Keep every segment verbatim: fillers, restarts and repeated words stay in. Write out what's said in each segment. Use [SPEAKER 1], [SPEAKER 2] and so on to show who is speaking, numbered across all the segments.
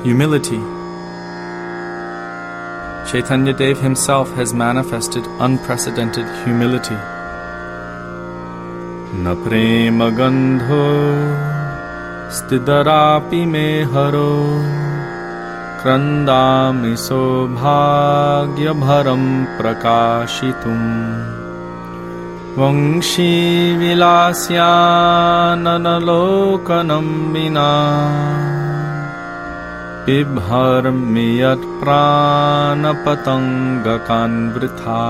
[SPEAKER 1] Humility. Chaitanya Dev himself has manifested unprecedented humility. Na prema gandho stidarapi me haro krandami sobhagya bharam prakashitum vangshi vilasyananalokanam vina Bibharmiyat pranapatangakan vritha.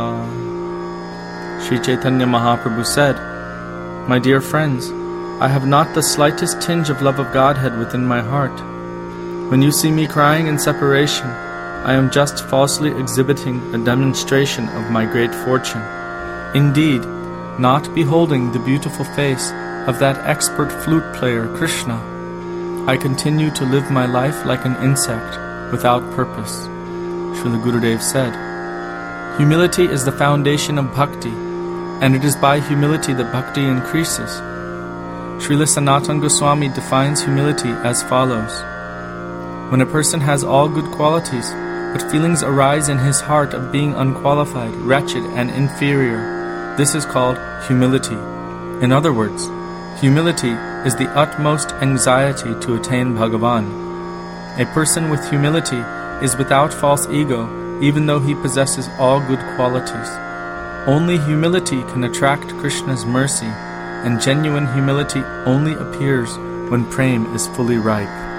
[SPEAKER 1] Sri Chaitanya Mahaprabhu said, "My dear friends, I have not the slightest tinge of love of Godhead within my heart. When you see me crying in separation, I am just falsely exhibiting a demonstration of my great fortune. Indeed, not beholding the beautiful face of that expert flute player Krishna, I continue to live my life like an insect, without purpose." Srila Gurudev said, "Humility is the foundation of bhakti, and it is by humility that bhakti increases." Srila Sanatana Goswami defines humility as follows: "When a person has all good qualities, but feelings arise in his heart of being unqualified, wretched, and inferior, this is called humility." In other words, humility is the utmost anxiety to attain Bhagavan. A person with humility is without false ego, even though he possesses all good qualities. Only humility can attract Krishna's mercy, and genuine humility only appears when prema is fully ripe.